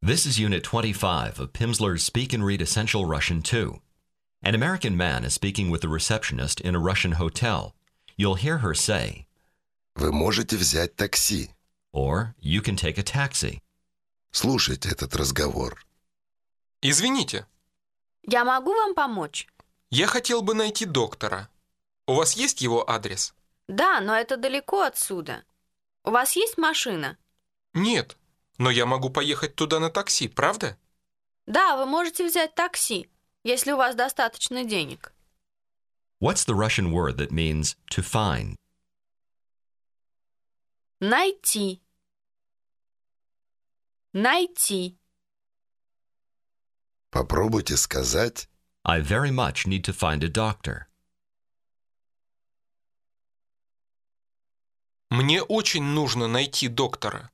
This is Unit 25 of Pimsleur's Speak and Read Essential Russian 2. An American man is speaking with the receptionist in a Russian hotel. You'll hear her say, Вы можете взять такси. or you can take a taxi. Слушайте этот разговор. Извините, Я могу вам помочь? я хотел бы найти доктора. У вас есть его адрес? Да, но это далеко отсюда. У вас есть машина? Нет, но я могу поехать туда на такси, правда? Да, вы можете взять такси, если у вас достаточно денег. What's the Russian word that means to find? Найти. Найти. Попробуйте сказать I very much need to find a doctor. Мне очень нужно найти доктора.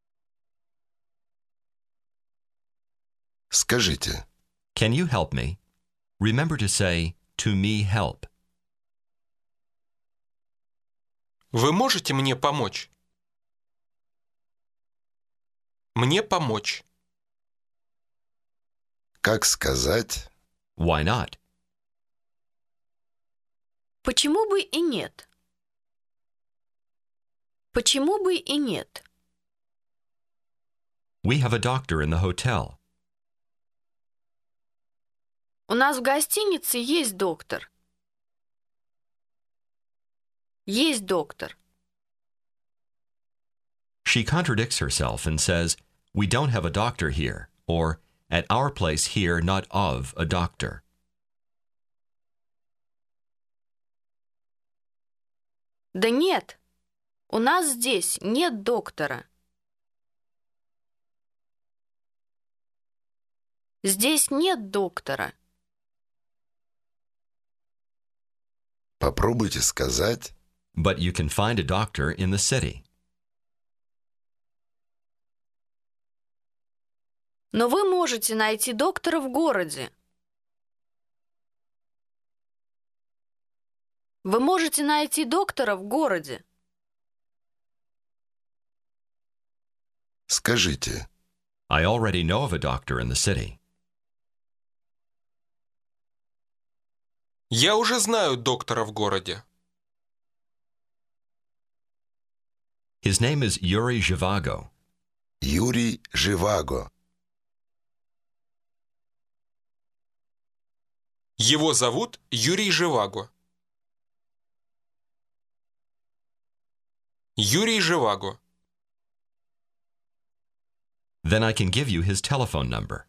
«Скажите». Can you help me? Remember to say, to me help. Вы можете мне помочь? Мне помочь. Как сказать Why not? Почему бы и нет? Почему бы и нет? We have a doctor in the hotel. У нас в гостинице есть доктор. Есть доктор. She contradicts herself and says, we don't have a doctor here, or at our place here not of a doctor. Да нет, у нас здесь нет доктора. Здесь нет доктора. Попробуйте сказать But you can find a doctor in the city. Но вы можете найти доктора в городе. Вы можете найти доктора в городе. «Скажите». I already know of a doctor in the city. Я уже знаю доктора в городе. His name is Yuri Zhivago. Юрий Живаго. Его зовут Юрий Живаго. Юрий Живаго. Then I can give you his telephone number.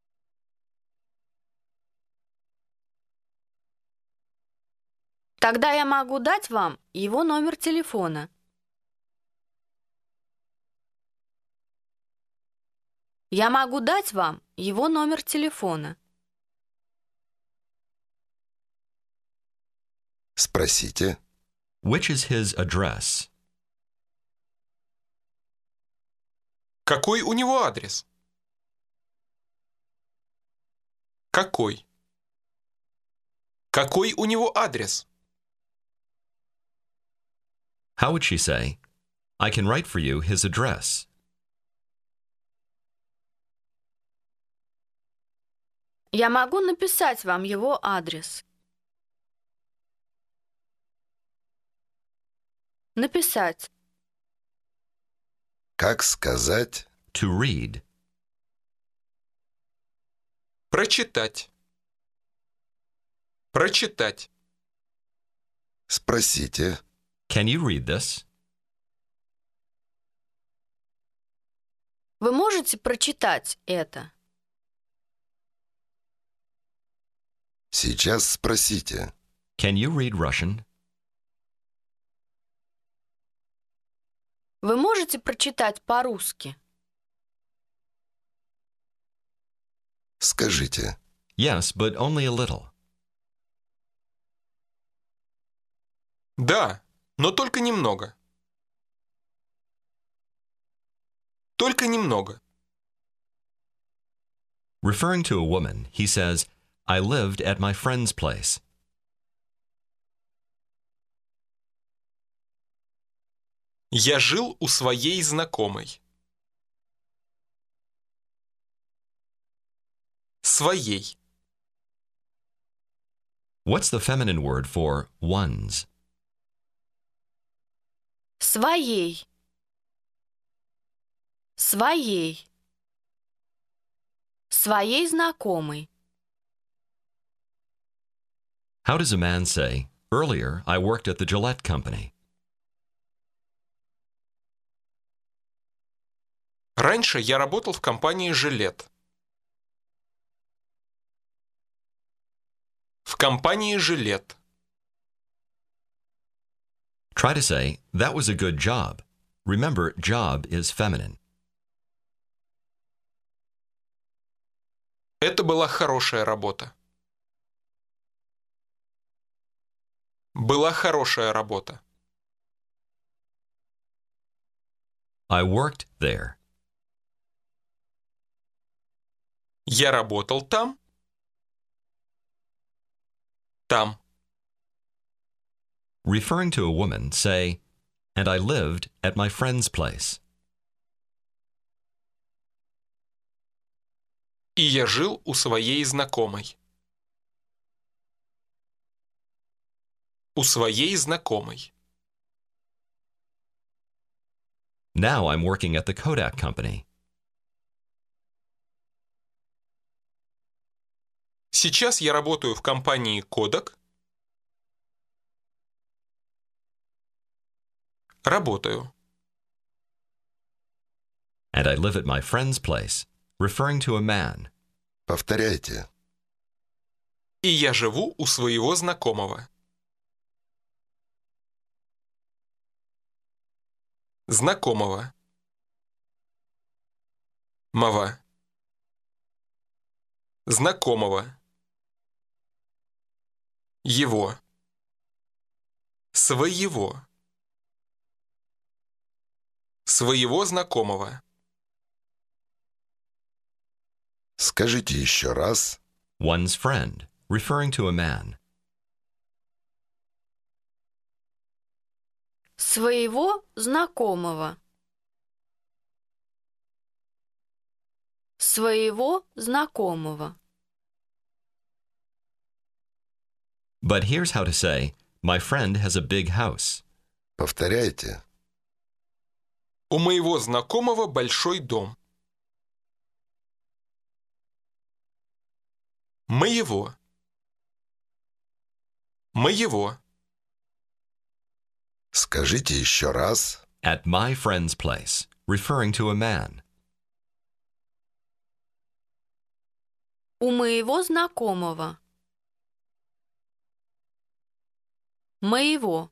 Тогда я могу дать вам его номер телефона. Я могу дать вам его номер телефона. Спросите. Which is his address? Какой у него адрес? Какой? Какой у него адрес? How would she say, I can write for you his address? Я могу написать вам его адрес. Написать. Как сказать To read. Прочитать. Прочитать. Спросите. Can you read this? Вы можете прочитать это? Сейчас спросите. Can you read Russian? Вы можете прочитать по-русски? Скажите. Yes, but only a little. Да, но только немного. Только немного. Referring to a woman, he says, I lived at my friend's place. Я жил у своей знакомой. Своей. What's the feminine word for one's? Своей. Своей. Своей знакомой. How does a man say, "Earlier, I worked at the Gillette Company"? Раньше я работал в компании «Жилет». В компании «Жилет». Try to say, "That was a good job." Remember, job is feminine. Это была хорошая работа. Была хорошая работа. I worked there. Я работал там. Там. Referring to a woman, say, "And I lived at my friend's place." И я жил у своей знакомой. У своей знакомой. Now I'm working at the Kodak Company. Сейчас я работаю в компании Kodak. Работаю. And I live at my friend's place, referring to a man. Повторяйте. И я живу у своего знакомого. Знакомого. Мова. Знакомого. Его. Своего. Своего знакомого. Скажите еще раз. One's friend, referring to a man. Своего знакомого. Своего знакомого. But here's how to say, "My friend has a big house." Повторяйте. У моего знакомого большой дом. Моего. Моего. Скажите еще раз. At my friend's place, referring to a man. У моего знакомого. Моего.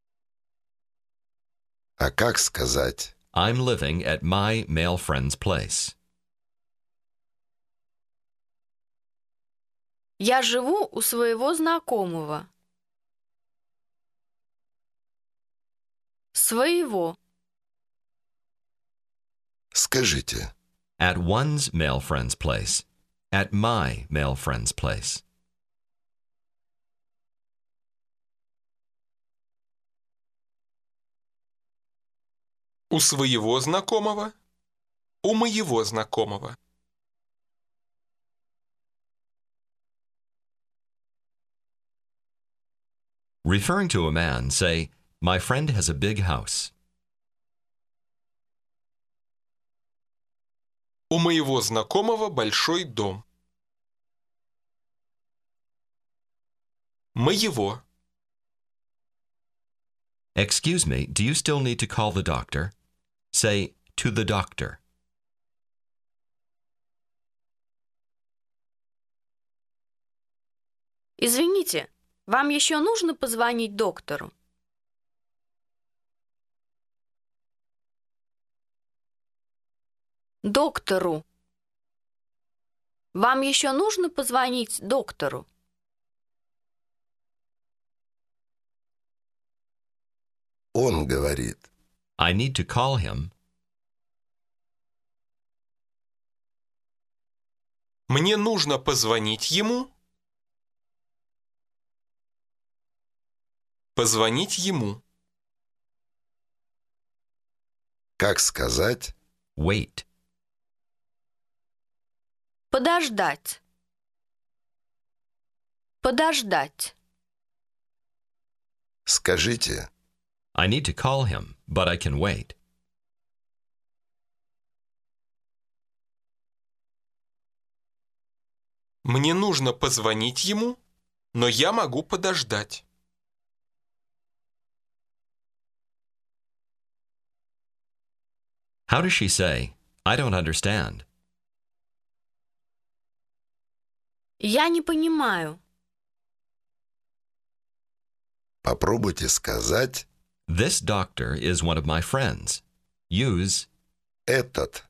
А как сказать? I'm living at my male friend's place. Я живу у своего знакомого. Своего. Скажите. At one's male friend's place. At my male friend's place. У своего знакомого. У моего знакомого. Referring to a man, say, "My friend has a big house." У моего знакомого большой дом. Моего. Excuse me, do you still need to call the doctor? Say, "To the doctor." Извините, вам еще нужно позвонить доктору? Доктору. Вам еще нужно позвонить доктору? Он говорит. I need to call him. Мне нужно позвонить ему. Позвонить ему. Как сказать? Wait. Подождать. Подождать. Скажите, I need to call him, but I can wait. Мне нужно позвонить ему, но я могу подождать. How does she say, I don't understand? Я не понимаю. попробуйте сказать This doctor is one of my friends. Use этот.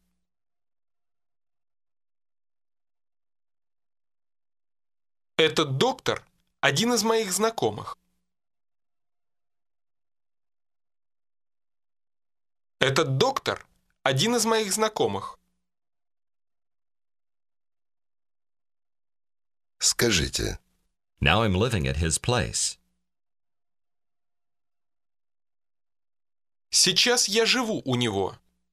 Этот доктор – один из моих знакомых. Этот доктор – один из моих знакомых. Скажите, Now I'm living at his place. Сейчас я живу у него.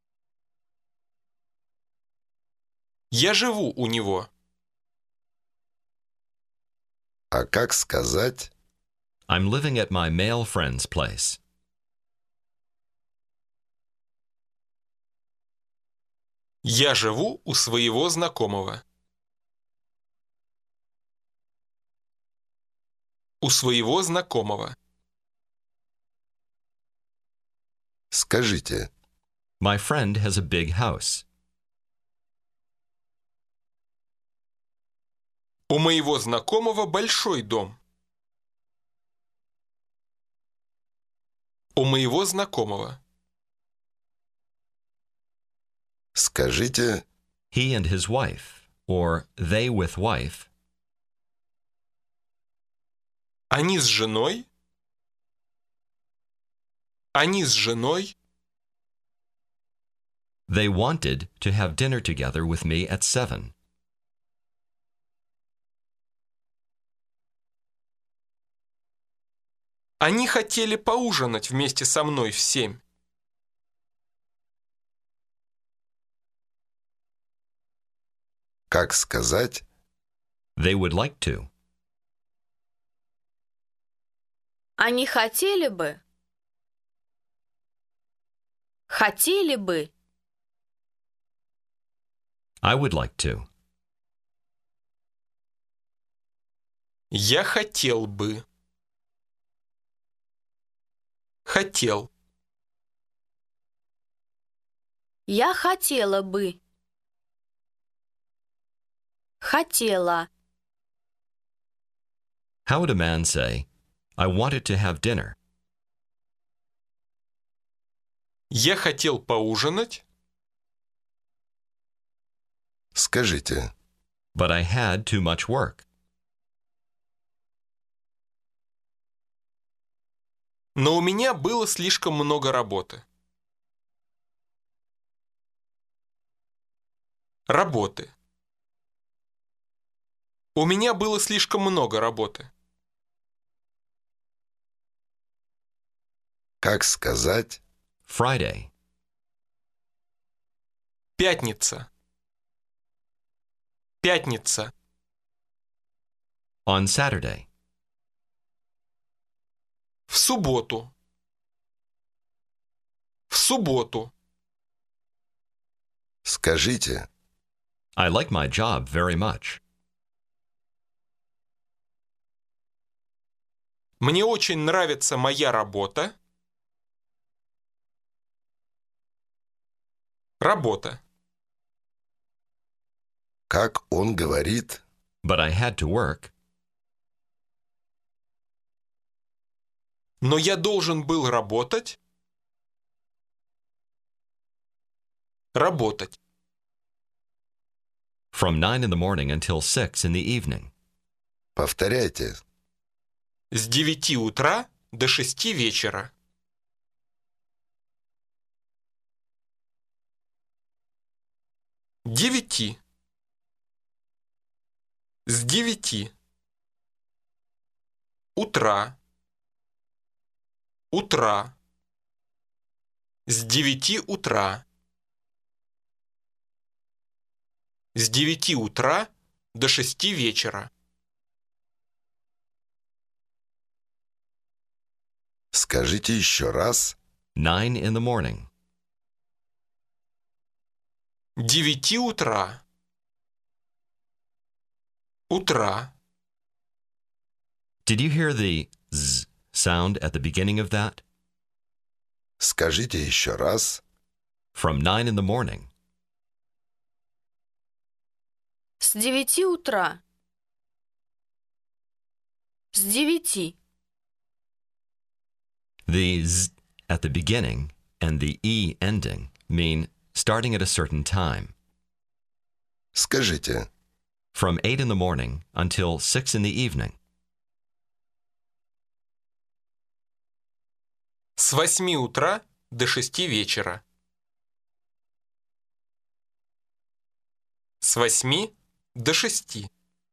Я живу у него. а как сказать I'm living at my male friend's place. Я живу у своего знакомого. У своего знакомого. Скажите, My friend has a big house. У моего знакомого большой дом. У моего знакомого. скажите He and his wife, or they with wife, Они с женой. Они с женой. they wanted to have dinner together with me at 7. Они хотели поужинать вместе со мной в 7. как сказать They would like to. Они хотели бы. Хотели бы. I would like to. Я хотел бы. Хотел. Я хотела бы. Хотела. How would a man say, I wanted to have dinner, Я хотел поужинать. скажите but I had too much work? Но у меня было слишком много работы. Работы. У меня было слишком много работы. как сказать Friday, Пятница. Пятница. on Saturday, В субботу. В субботу. скажите I like my job very much. Мне очень нравится моя работа. Работа. как он говорит But I had to work. Но я должен был работать. Работать. From 9 in the morning until 6 in the evening. повторяйте С 9 утра до 6 вечера. Девяти. С 9. Утра. Утра. С 9 утра. С 9 утра до 6 вечера. Скажите еще раз. 9 in the morning. 9 утра. Утра. Did you hear the z sound at the beginning of that? Скажите еще раз. From 9 in the morning. С 9 утра. С 9. The z at the beginning and the e ending mean starting at a certain time. Скажите. From 8 in the morning until 6 in the evening. С 8 утра до 6 вечера. С 8 до 6.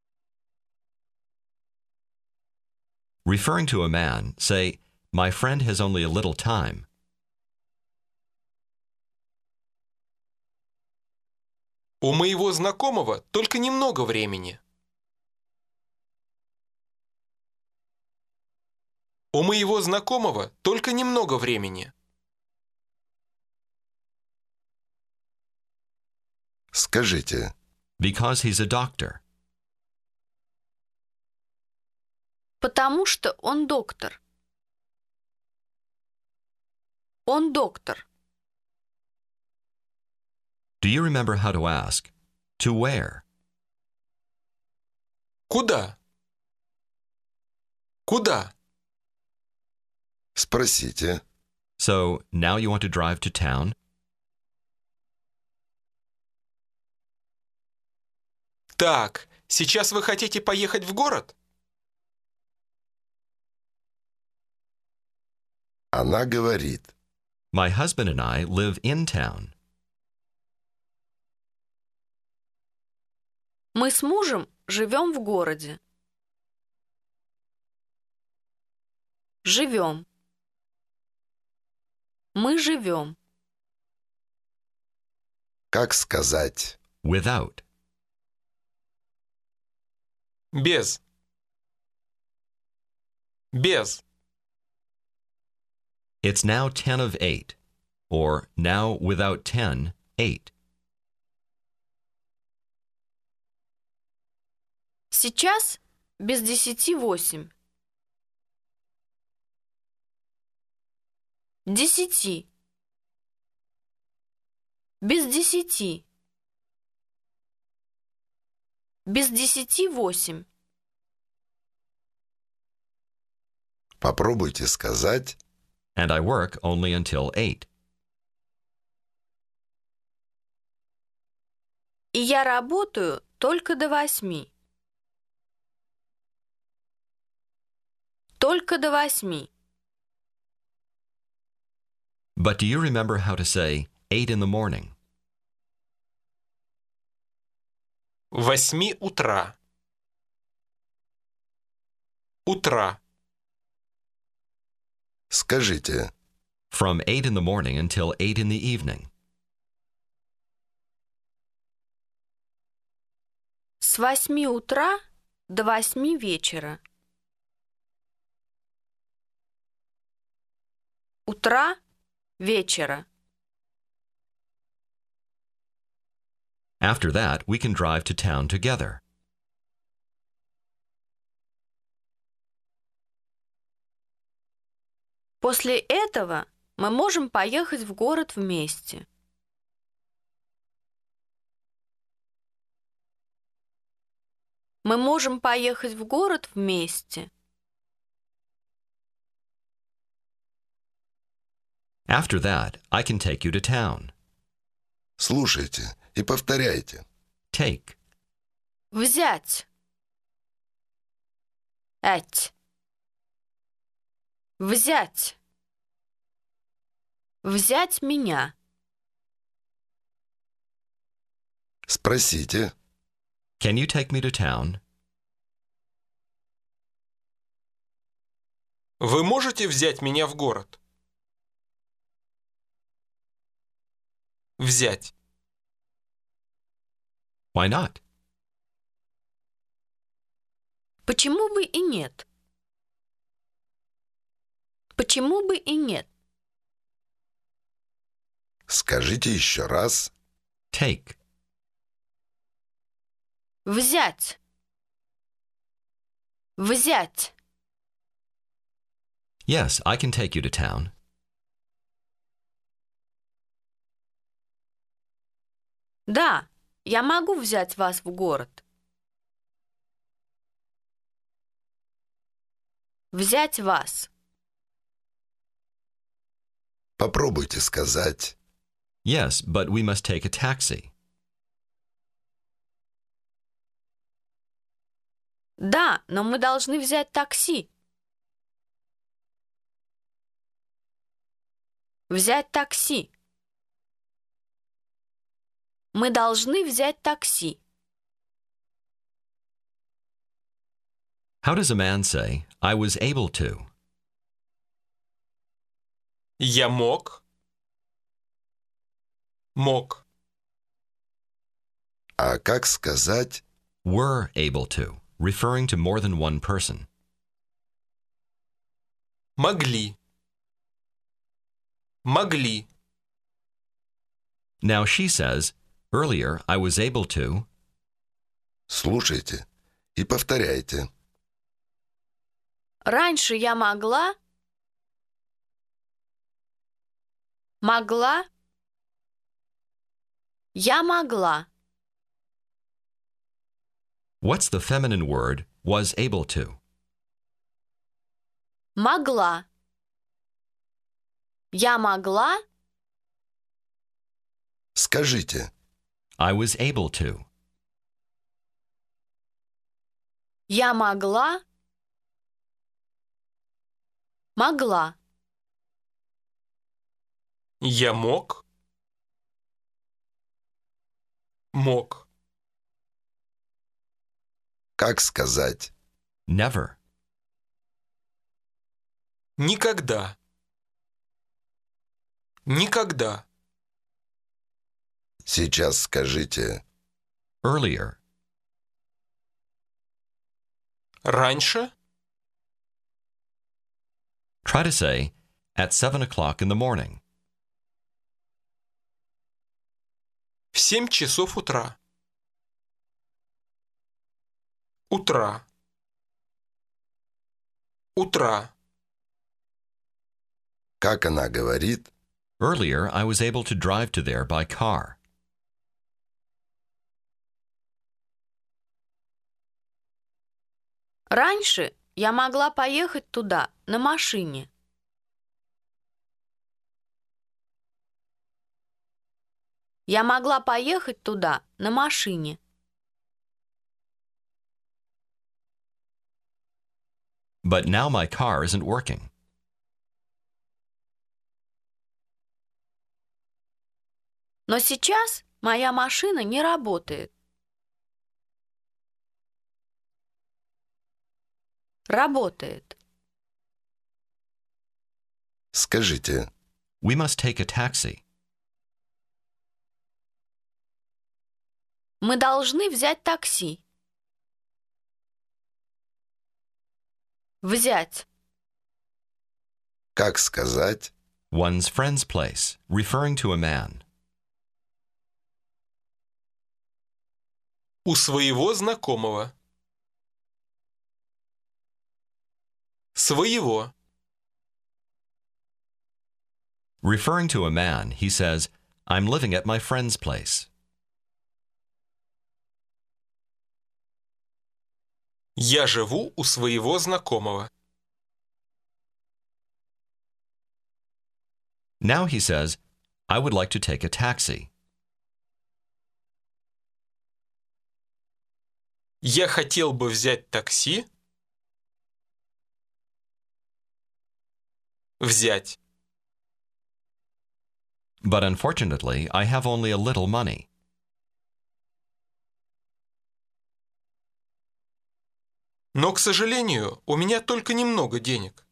Referring to a man, say, "My friend has only a little time." У моего знакомого только немного времени. У моего знакомого только немного времени. Скажите. Because he's a doctor. Потому что он доктор. Он доктор. Do you remember how to ask? To where? Куда? Куда? Спросите. So, now you want to drive to town? Так, сейчас вы хотите поехать в город? Она говорит. My husband and I live in town. Мы с мужем живем в городе. Живем. Мы живем. Как сказать? Without. Без. Без. It's now 10 of 8. Or now without 10, 8. Сейчас без 10:08. 10. Без 10. Без 10:08. Попробуйте сказать. And I work only until 8. И я работаю только до 8. Только до 8. But do you remember how to say 8 in the morning? 8 утра. Утра. Скажите. From 8 in the morning until 8 in the evening. С 8 утра до 8 вечера. Утра, вечера. After that, we can drive to town together. После этого мы можем поехать в город вместе. Мы можем поехать в город вместе. After that, I can take you to town. Слушайте и повторяйте. Take. Взять. Эть. Взять. Взять меня. Спросите. Can you take me to town? Вы можете взять меня в город? Взять. Why not? Почему бы и нет? Почему бы и нет? Скажите еще раз. Take. Взять. Взять. Yes, I can take you to town. Да, я могу взять вас в город. Взять вас. Попробуйте сказать. Yes, but we must take a taxi. Да, но мы должны взять такси. Взять такси. Мы должны взять такси. How does a man say, I was able to? Я мог. Мог. А как сказать? Were able to, referring to more than one person. Могли. Могли. Now she says, earlier I was able to. Слушайте и повторяйте. Раньше я могла. Могла. Я могла. What's the feminine word was able to? Могла. Я могла. Скажите. I was able to. Я могла. Могла. Я мог. Мог. Как сказать? Never. Никогда. Никогда. Сейчас скажите. Earlier. Раньше. Try to say, at 7 o'clock in the morning. В 7 часов утра. Утра. Утра. Как она говорит? Earlier, I was able to drive to there by car. Раньше я могла поехать туда на машине. Я могла поехать туда на машине. But now my car isn't working. Но сейчас моя машина не работает. Работает. Скажите. We must take a taxi. Мы должны взять такси. Взять. Как сказать? One's friend's place, referring to a man. У своего знакомого. Своего. Referring to a man, he says, I'm living at my friend's place. Я живу у своего знакомого. Now he says, I would like to take a taxi. Я хотел бы взять такси. Взять. But unfortunately, I have only a little money. Но, к сожалению, у меня только немного денег.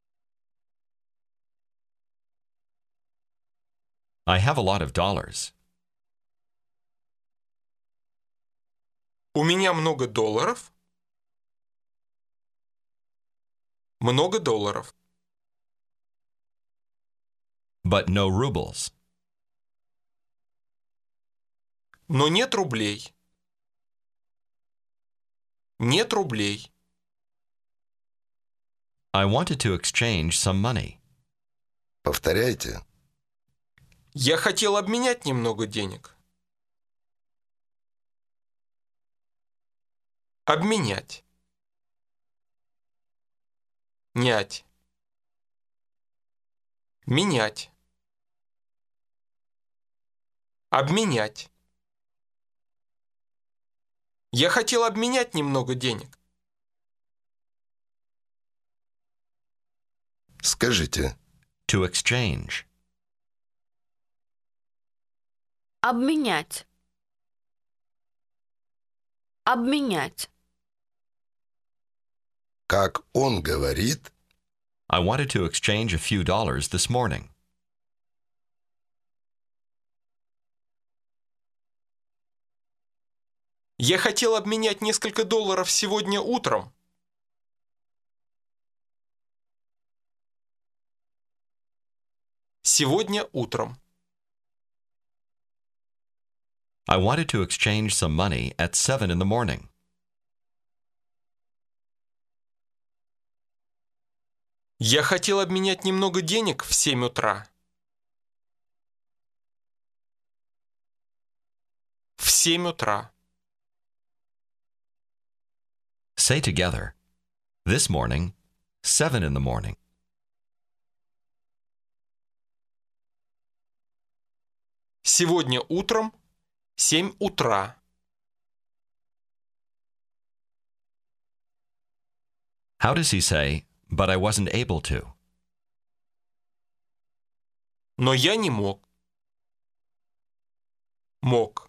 I have a lot of dollars. У меня много долларов. Много долларов. but no rubles. Но нет рублей. Нет рублей. I wanted to exchange some money. Повторяйте. Я хотел обменять немного денег. Обменять. Нять. Менять. Обменять. Я хотел обменять немного денег. Скажите. To exchange. Обменять. Обменять. Как он говорит, I wanted to exchange a few dollars this morning. Я хотел обменять несколько долларов сегодня утром. Сегодня утром. I wanted to exchange some money at 7 in the morning. Я хотел обменять немного денег в 7 утра. В 7 утра. Say together, this morning, 7 in the morning. Сегодня утром, 7 утра. How does he say, but I wasn't able to? Но я не мог. Мог.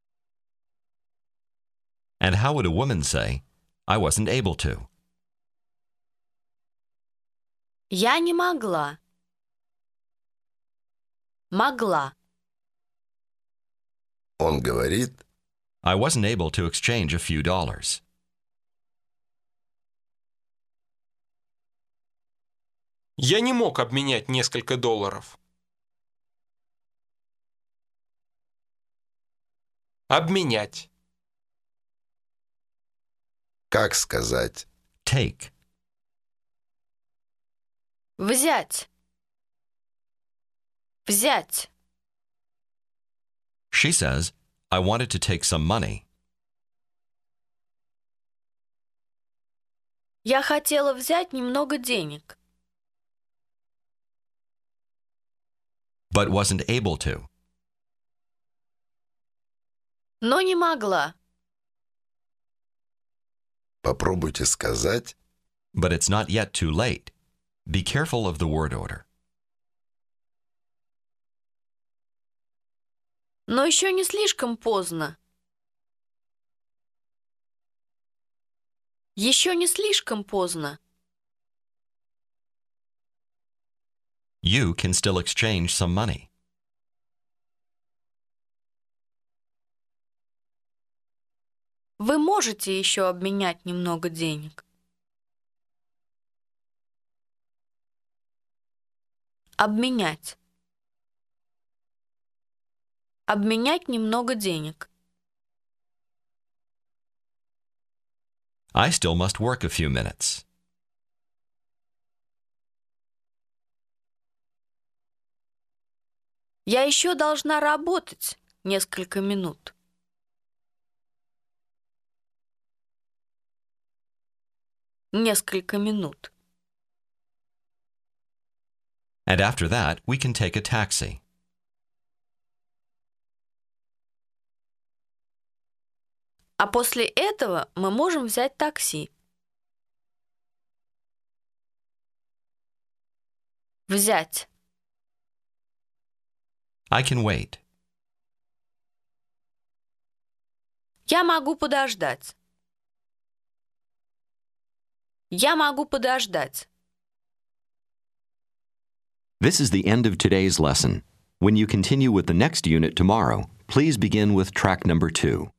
And how would a woman say, I wasn't able to? Я не могла. Могла. он говорит, I wasn't able to exchange a few dollars. Я не мог обменять несколько долларов. Обменять. как сказать, Take. Взять. Взять. She says, I wanted to take some money, Я хотела взять немного денег, but wasn't able to. но не могла. попробуйте сказать, But it's not yet too late. Be careful of the word order. Но еще не слишком поздно. Еще не слишком поздно. You can still exchange some money. Вы можете еще обменять немного денег. Обменять. Обменять немного денег. I still must work a few minutes. Я еще должна работать несколько минут. Несколько минут. And after that, we can take a taxi. А после этого мы можем взять такси. Взять. I can wait. Я могу подождать. Я могу подождать. This is the end of today's lesson. When you continue with the next unit tomorrow, please begin with track number 2.